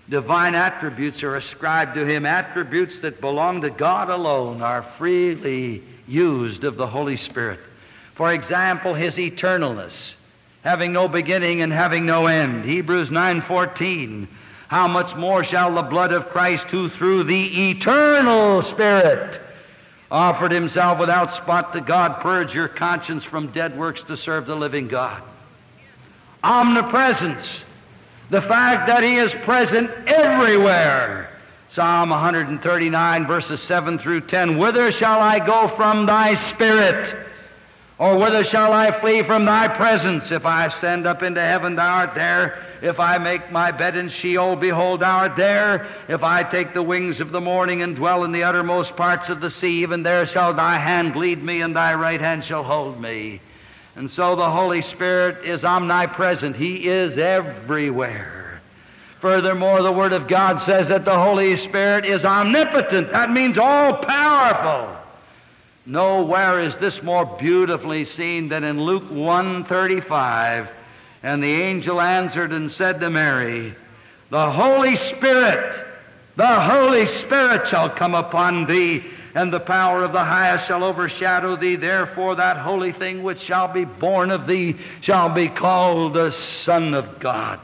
Divine attributes are ascribed to him. Attributes that belong to God alone are freely used of the Holy Spirit. For example, his eternalness, having no beginning and having no end. Hebrews nine fourteen, how much more shall the blood of Christ, who through the eternal Spirit offered himself without spot to God, purge your conscience from dead works to serve the living God. Omnipresence, the fact that he is present everywhere. Psalm one thirty-nine, verses seven through ten, whither shall I go from thy Spirit? Or whither shall I flee from thy presence? If I ascend up into heaven, thou art there. If I make my bed in Sheol, behold, thou art there. If I take the wings of the morning and dwell in the uttermost parts of the sea, even there shall thy hand lead me, and thy right hand shall hold me. And so the Holy Spirit is omnipresent. He is everywhere. Furthermore, the Word of God says that the Holy Spirit is omnipotent. That means all-powerful. Nowhere is this more beautifully seen than in Luke one thirty-five. And the angel answered and said to Mary, the Holy Spirit, the Holy Spirit shall come upon thee, and the power of the highest shall overshadow thee. Therefore that holy thing which shall be born of thee shall be called the Son of God.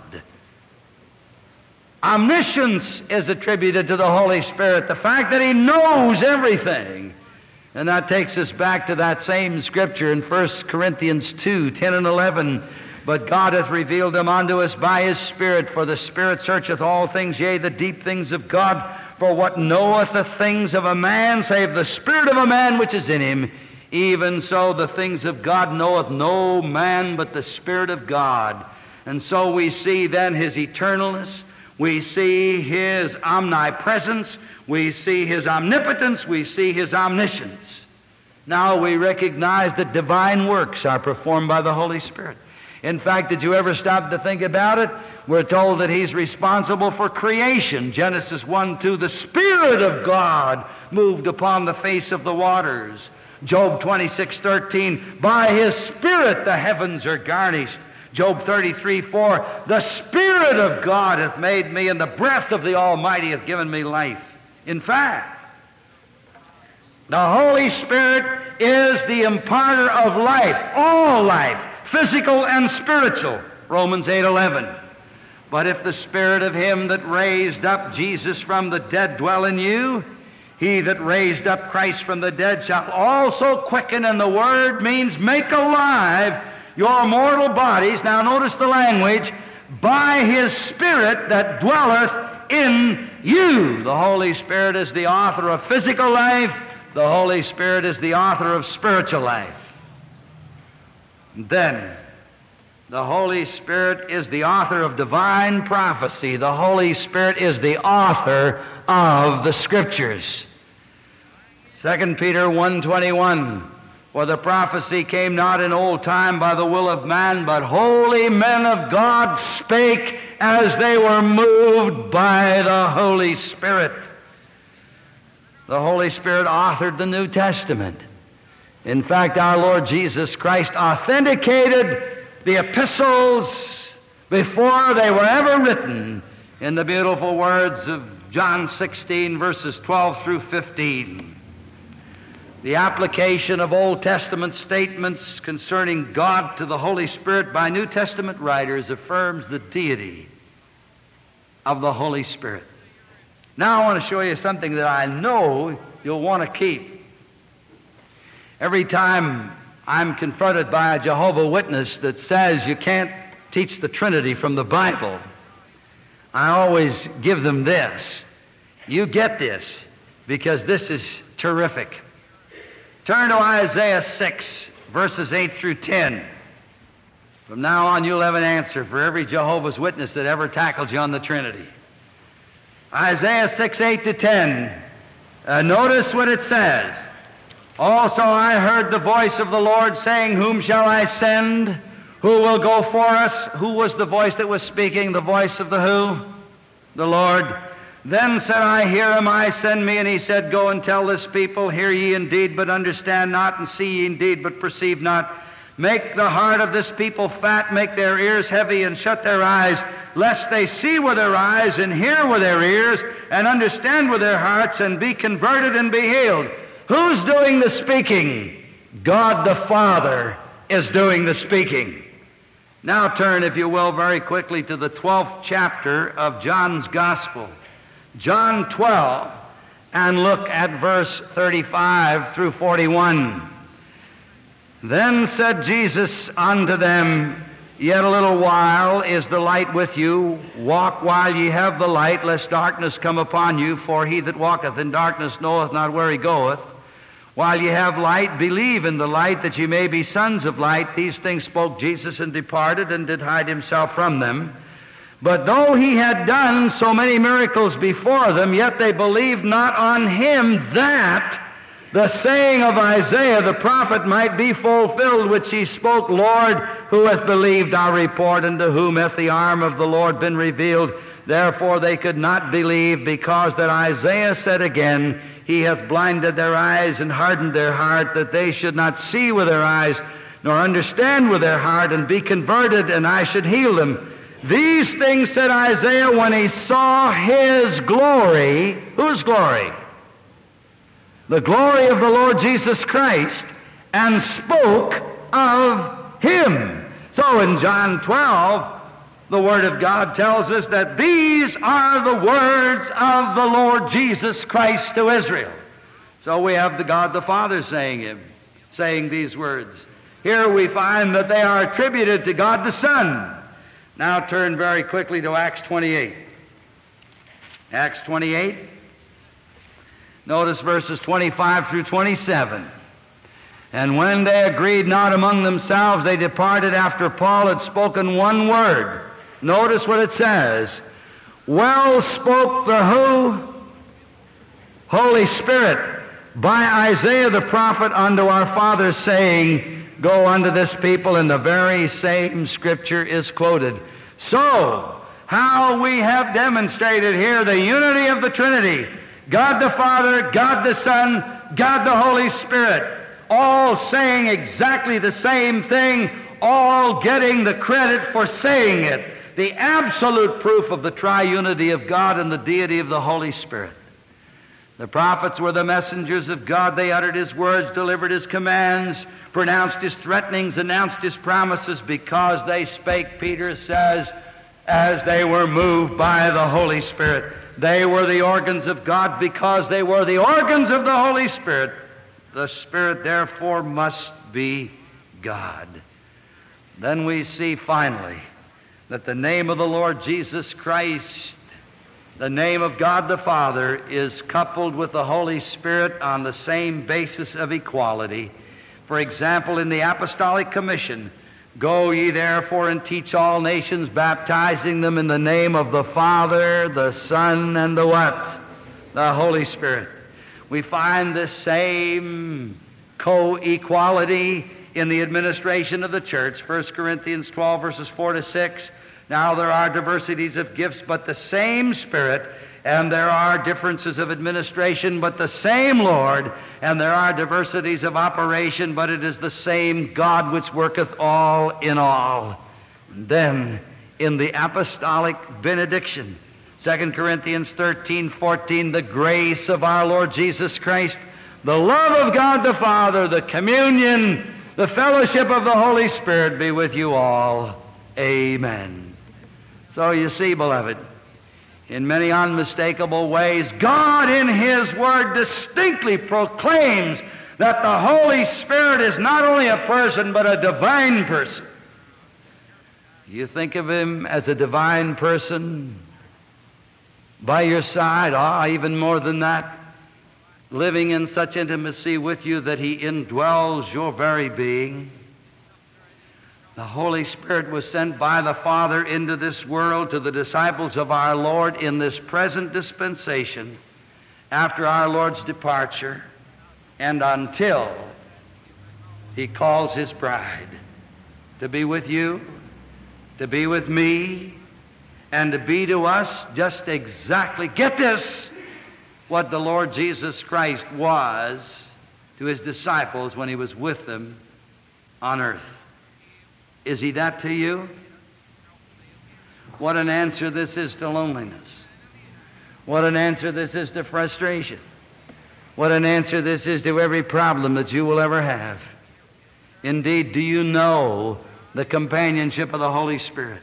Omniscience is attributed to the Holy Spirit, the fact that he knows everything. And that takes us back to that same scripture in First Corinthians two, ten and eleven. But God hath revealed them unto us by his Spirit, for the Spirit searcheth all things, yea, the deep things of God. For what knoweth the things of a man, save the spirit of a man which is in him? Even so the things of God knoweth no man but the Spirit of God. And so we see then his eternalness, we see his omnipresence, we see his omnipotence, we see his omniscience. Now we recognize that divine works are performed by the Holy Spirit. In fact, did you ever stop to think about it? We're told that he's responsible for creation. Genesis one two, the Spirit of God moved upon the face of the waters. Job twenty-six thirteen, by his Spirit the heavens are garnished. Job thirty-three four, the Spirit of God hath made me, and the breath of the Almighty hath given me life. In fact, the Holy Spirit is the imparter of life, all life, physical and spiritual, Romans eight eleven. But if the Spirit of him that raised up Jesus from the dead dwell in you, he that raised up Christ from the dead shall also quicken, and the word means make alive your mortal bodies. Now notice the language, by his Spirit that dwelleth in you. The Holy Spirit is the author of physical life. The Holy Spirit is the author of spiritual life. Then, the Holy Spirit is the author of divine prophecy. The Holy Spirit is the author of the Scriptures. Second Peter one twenty-one, for the prophecy came not in old time by the will of man, but holy men of God spake as they were moved by the Holy Spirit. The Holy Spirit authored the New Testament. In fact, our Lord Jesus Christ authenticated the epistles before they were ever written in the beautiful words of John sixteen, verses twelve through fifteen. The application of Old Testament statements concerning God to the Holy Spirit by New Testament writers affirms the deity of the Holy Spirit. Now I want to show you something that I know you'll want to keep. Every time I'm confronted by a Jehovah's Witness that says you can't teach the Trinity from the Bible, I always give them this. You get this, because this is terrific. Turn to Isaiah six, verses eight through ten. From now on, you'll have an answer for every Jehovah's Witness that ever tackled you on the Trinity. Isaiah six, eight to ten. Uh, notice what it says. Also I heard the voice of the Lord saying, whom shall I send? Who will go for us? Who was the voice that was speaking? The voice of the who? The Lord. Then said I, here am I, send me. And he said, go and tell this people, hear ye indeed, but understand not, and see ye indeed, but perceive not. Make the heart of this people fat, make their ears heavy, and shut their eyes, lest they see with their eyes and hear with their ears and understand with their hearts and be converted and be healed. Who's doing the speaking? God the Father is doing the speaking. Now turn, if you will, very quickly to the twelfth chapter of John's Gospel. John twelve, and look at verse thirty-five through forty-one. Then said Jesus unto them, Yet a little while is the light with you. Walk while ye have the light, lest darkness come upon you. For he that walketh in darkness knoweth not where he goeth. While ye have light, believe in the light, that ye may be sons of light. These things spoke Jesus, and departed, and did hide himself from them. But though he had done so many miracles before them, yet they believed not on him, that the saying of Isaiah the prophet might be fulfilled, which he spoke, Lord, who hath believed our report, and to whom hath the arm of the Lord been revealed? Therefore they could not believe, because that Isaiah said again, He hath blinded their eyes and hardened their heart, that they should not see with their eyes, nor understand with their heart, and be converted, and I should heal them. These things said Isaiah when he saw his glory. Whose glory? The glory of the Lord Jesus Christ, and spoke of him. So in John twelve, the Word of God tells us that these are the words of the Lord Jesus Christ to Israel. So we have the God the Father saying him, saying these words. Here we find that they are attributed to God the Son. Now turn very quickly to Acts twenty-eight. Acts twenty-eight. Notice verses twenty-five through twenty-seven. And when they agreed not among themselves, they departed after Paul had spoken one word. Notice what it says. Well spoke the who? Holy Spirit by Isaiah the prophet unto our fathers, saying, Go unto this people, and the very same scripture is quoted. So, how we have demonstrated here the unity of the Trinity, God the Father, God the Son, God the Holy Spirit, all saying exactly the same thing, all getting the credit for saying it. The absolute proof of the triunity of God and the deity of the Holy Spirit. The prophets were the messengers of God. They uttered his words, delivered his commands, pronounced his threatenings, announced his promises, because they spake, Peter says, as they were moved by the Holy Spirit. They were the organs of God because they were the organs of the Holy Spirit. The Spirit, therefore, must be God. Then we see finally that the name of the Lord Jesus Christ, the name of God the Father, is coupled with the Holy Spirit on the same basis of equality. For example, in the Apostolic Commission, Go ye therefore and teach all nations, baptizing them in the name of the Father, the Son, and the what? The Holy Spirit. We find the same co-equality in the administration of the church. First Corinthians twelve, verses four to six. Now there are diversities of gifts, but the same Spirit, and there are differences of administration, but the same Lord, and there are diversities of operation, but it is the same God which worketh all in all. And then, in the apostolic benediction, Second Corinthians thirteen, fourteen, the grace of our Lord Jesus Christ, the love of God the Father, the communion, the fellowship of the Holy Spirit be with you all. Amen. So you see, beloved, in many unmistakable ways, God in his Word distinctly proclaims that the Holy Spirit is not only a person, but a divine person. You think of him as a divine person by your side, ah, even more than that, living in such intimacy with you that he indwells your very being. The Holy Spirit was sent by the Father into this world to the disciples of our Lord in this present dispensation after our Lord's departure and until he calls his bride to be with you, to be with me, and to be to us just exactly, get this, what the Lord Jesus Christ was to his disciples when he was with them on earth. Is He that to you? What an answer this is to loneliness. What an answer this is to frustration. What an answer this is to every problem that you will ever have. Indeed, do you know the companionship of the Holy Spirit?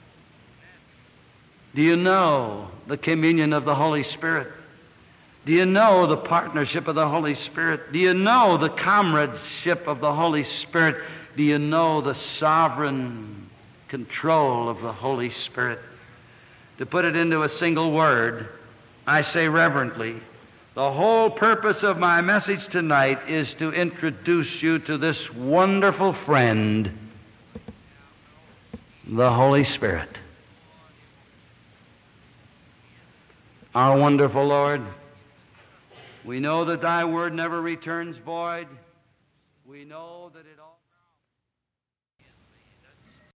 Do you know the communion of the Holy Spirit? Do you know the partnership of the Holy Spirit? Do you know the comradeship of the Holy Spirit? Do you know the sovereign control of the Holy Spirit? To put it into a single word, I say reverently, the whole purpose of my message tonight is to introduce you to this wonderful friend, the Holy Spirit. Our wonderful Lord, we know that Thy word never returns void. We know that it all...